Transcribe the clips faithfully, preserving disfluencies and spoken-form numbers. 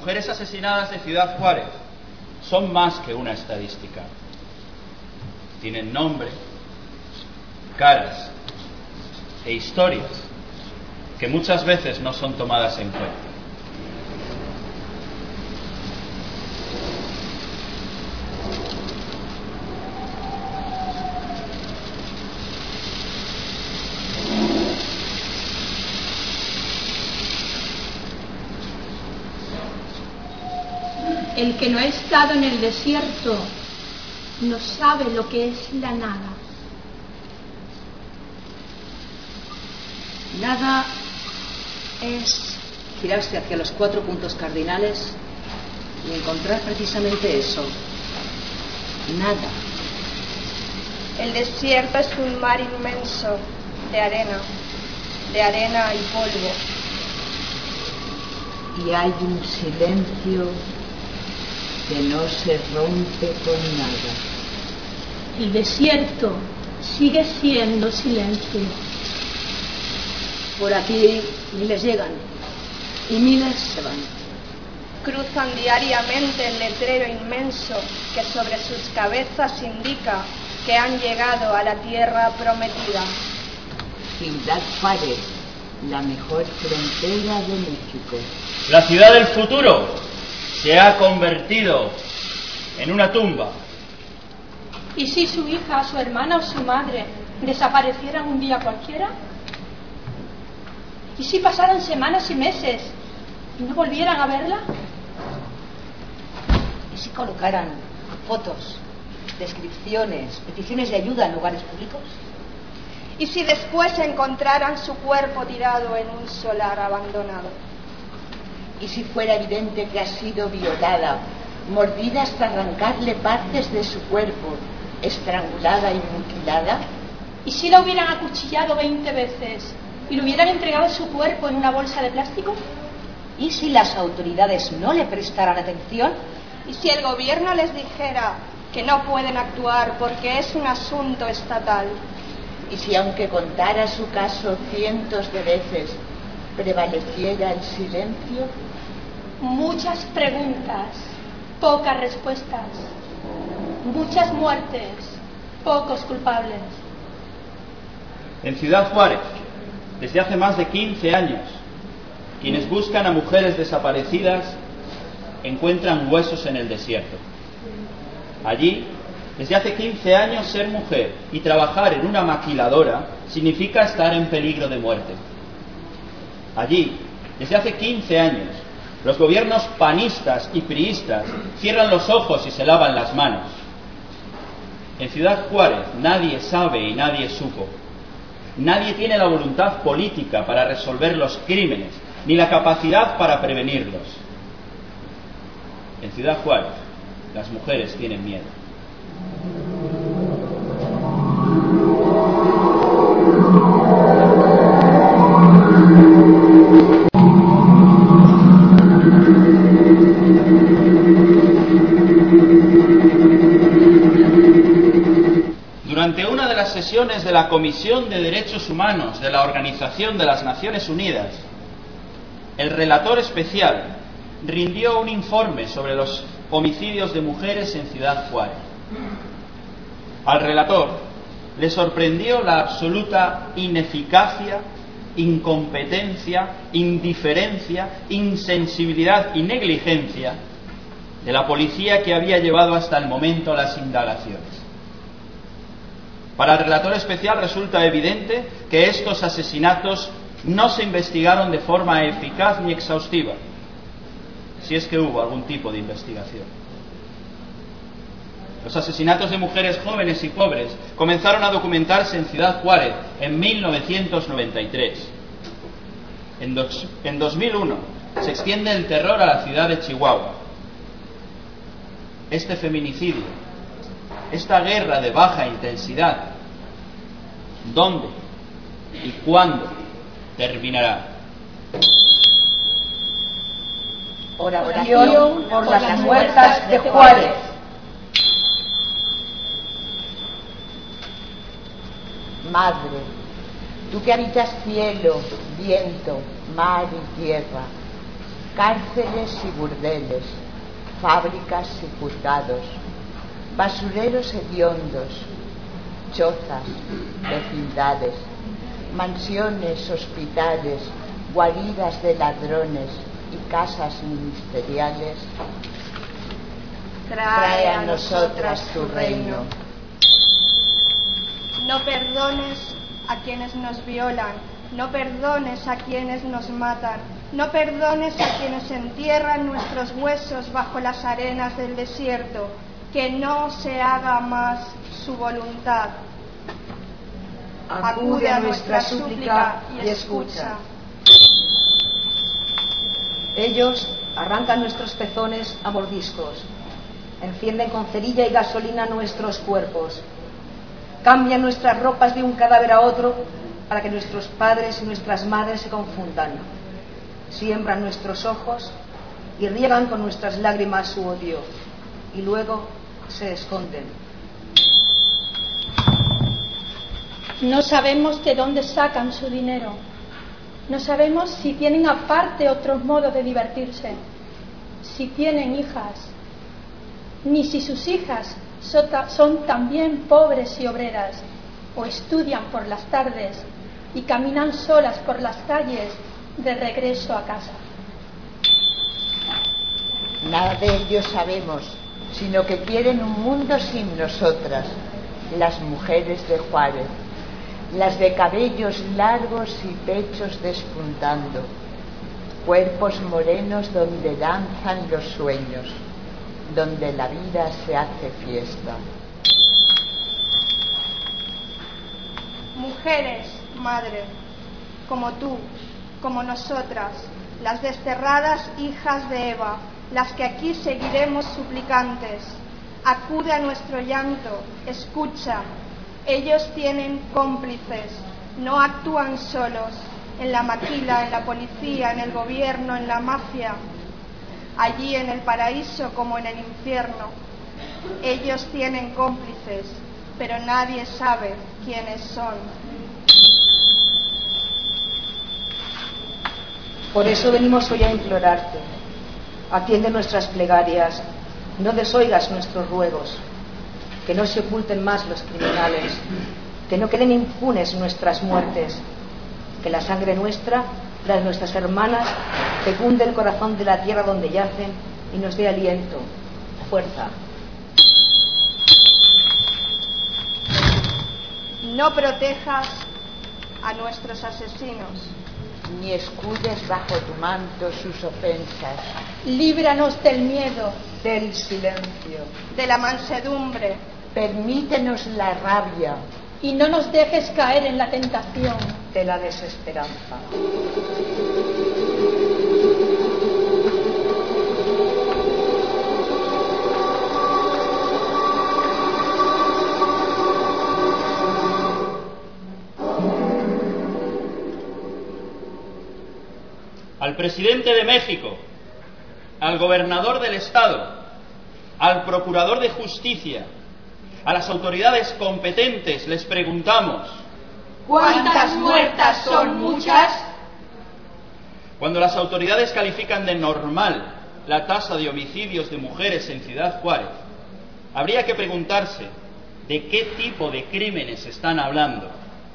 mujeres asesinadas de Ciudad Juárez son más que una estadística. Tienen nombre, caras e historias que muchas veces no son tomadas en cuenta. El que no ha estado en el desierto no sabe lo que es la nada. Nada es girarse hacia los cuatro puntos cardinales y encontrar precisamente eso. Nada. El desierto es un mar inmenso de arena, de arena y polvo. Y hay un silencio que no se rompe con nada. El desierto sigue siendo silencio. Por aquí miles llegan y miles se van. Cruzan diariamente el letrero inmenso que sobre sus cabezas indica que han llegado a la tierra prometida. Ciudad Juárez, la mejor frontera de México. La ciudad del futuro se ha convertido en una tumba. ¿Y si su hija, su hermana o su madre desaparecieran un día cualquiera? ¿Y si pasaran semanas y meses y no volvieran a verla? ¿Y si colocaran fotos, descripciones, peticiones de ayuda en lugares públicos? ¿Y si después encontraran su cuerpo tirado en un solar abandonado? ¿Y si fuera evidente que ha sido violada, mordida hasta arrancarle partes de su cuerpo, estrangulada y mutilada? ¿Y si la hubieran acuchillado veinte veces y le hubieran entregado su cuerpo en una bolsa de plástico? ¿Y si las autoridades no le prestaran atención? ¿Y si el gobierno les dijera que no pueden actuar porque es un asunto estatal? ¿Y si aunque contara su caso cientos de veces, prevaleciera el silencio? Muchas preguntas, pocas respuestas. Muchas muertes, pocos culpables. En Ciudad Juárez, desde hace más de quince años, quienes buscan a mujeres desaparecidas encuentran huesos en el desierto. Allí, desde hace quince años, ser mujer y trabajar en una maquiladora significa estar en peligro de muerte. Allí, desde hace quince años, los gobiernos panistas y priistas cierran los ojos y se lavan las manos. En Ciudad Juárez nadie sabe y nadie supo. Nadie tiene la voluntad política para resolver los crímenes, ni la capacidad para prevenirlos. En Ciudad Juárez, las mujeres tienen miedo. Durante una de las sesiones de la Comisión de Derechos Humanos de la Organización de las Naciones Unidas, el relator especial rindió un informe sobre los homicidios de mujeres en Ciudad Juárez. Al relator le sorprendió la absoluta ineficacia, incompetencia, indiferencia, insensibilidad y negligencia de la policía que había llevado hasta el momento las indagaciones. Para el relator especial resulta evidente que estos asesinatos no se investigaron de forma eficaz ni exhaustiva, si es que hubo algún tipo de investigación. Los asesinatos de mujeres jóvenes y pobres comenzaron a documentarse en Ciudad Juárez en mil novecientos noventa y tres. En, dos, en dos mil uno se extiende el terror a la ciudad de Chihuahua. Este feminicidio, esta guerra de baja intensidad, ¿dónde y cuándo terminará? Oración por las muertas de Juárez. Madre, tú que habitas cielo, viento, mar y tierra, cárceles y burdeles, fábricas y juzgados, basureros hediondos, chozas, vecindades, mansiones, hospitales, guaridas de ladrones y casas ministeriales, trae a nosotras tu reino. No perdones a quienes nos violan, no perdones a quienes nos matan, no perdones a quienes entierran nuestros huesos bajo las arenas del desierto, que no se haga más su voluntad. Acude a nuestra súplica y escucha. Ellos arrancan nuestros pezones a mordiscos, encienden con cerilla y gasolina nuestros cuerpos, cambian nuestras ropas de un cadáver a otro para que nuestros padres y nuestras madres se confundan, siembran nuestros ojos y riegan con nuestras lágrimas su odio, y luego se esconden. No sabemos de dónde sacan su dinero. No sabemos si tienen aparte otros modos de divertirse, si tienen hijas, ni si sus hijas son también pobres y obreras, o estudian por las tardes y caminan solas por las calles de regreso a casa. Nada de ello sabemos, sino que quieren un mundo sin nosotras, las mujeres de Juárez, las de cabellos largos y pechos despuntando, cuerpos morenos donde danzan los sueños, donde la vida se hace fiesta. Mujeres, madre, como tú, como nosotras, las desterradas hijas de Eva, las que aquí seguiremos suplicantes, acude a nuestro llanto, escucha. Ellos tienen cómplices, no actúan solos, en la maquila, en la policía, en el gobierno, en la mafia, allí en el paraíso como en el infierno. Ellos tienen cómplices, pero nadie sabe quiénes son. Por eso venimos hoy a implorarte. Atiende nuestras plegarias, no desoigas nuestros ruegos, que no se oculten más los criminales, que no queden impunes nuestras muertes, que la sangre nuestra, la de nuestras hermanas, fecunde el corazón de la tierra donde yacen y nos dé aliento, fuerza. No protejas a nuestros asesinos, ni escudes bajo tu manto sus ofensas. Líbranos del miedo, del silencio, de la mansedumbre. Permítenos la rabia y no nos dejes caer en la tentación, de la desesperanza. Al presidente de México, al gobernador del estado, al procurador de justicia, a las autoridades competentes les preguntamos: ¿cuántas muertas son muchas? Cuando las autoridades califican de normal la tasa de homicidios de mujeres en Ciudad Juárez, habría que preguntarse de qué tipo de crímenes están hablando.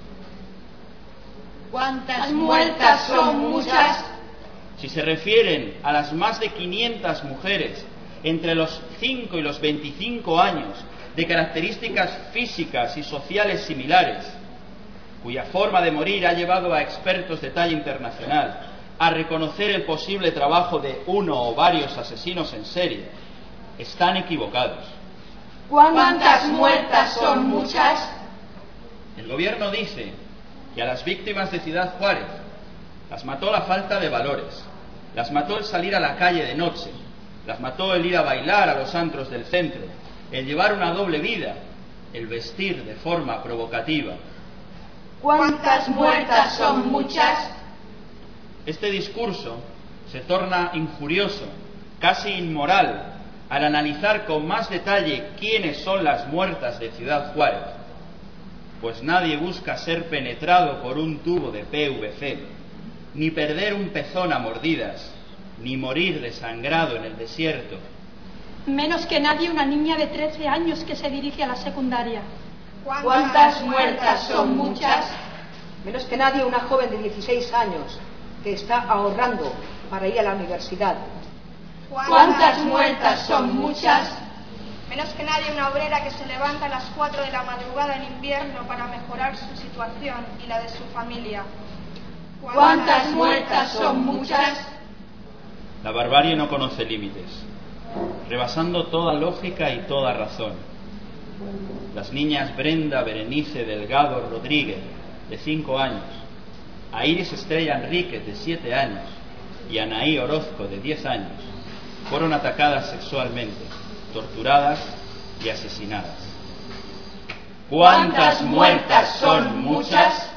¿Cuántas muertas son muchas? Si se refieren a las más de quinientas mujeres entre los cinco y los veinticinco años, de características físicas y sociales similares, cuya forma de morir ha llevado a expertos de talla internacional a reconocer el posible trabajo de uno o varios asesinos en serie, están equivocados. ¿Cuántas muertas son muchas? El gobierno dice que a las víctimas de Ciudad Juárez las mató la falta de valores, las mató el salir a la calle de noche, las mató el ir a bailar a los antros del centro, el llevar una doble vida, el vestir de forma provocativa. ¿Cuántas muertas son muchas? Este discurso se torna injurioso, casi inmoral, al analizar con más detalle quiénes son las muertas de Ciudad Juárez, pues nadie busca ser penetrado por un tubo de P V C, ni perder un pezón a mordidas, ni morir desangrado en el desierto. Menos que nadie una niña de trece años que se dirige a la secundaria. ¿Cuántas muertas son muchas? Menos que nadie una joven de dieciséis años que está ahorrando para ir a la universidad. ¿Cuántas muertas son muchas? Menos que nadie una obrera que se levanta a las cuatro de la madrugada en invierno para mejorar su situación y la de su familia. ¿Cuántas muertas son muchas? La barbarie no conoce límites, rebasando toda lógica y toda razón. Las niñas Brenda Berenice Delgado Rodríguez, de cinco años, a Iris Estrella Enríquez, de siete años, y Anaí Orozco, de diez años, fueron atacadas sexualmente, torturadas y asesinadas. ¿Cuántas muertas son muchas?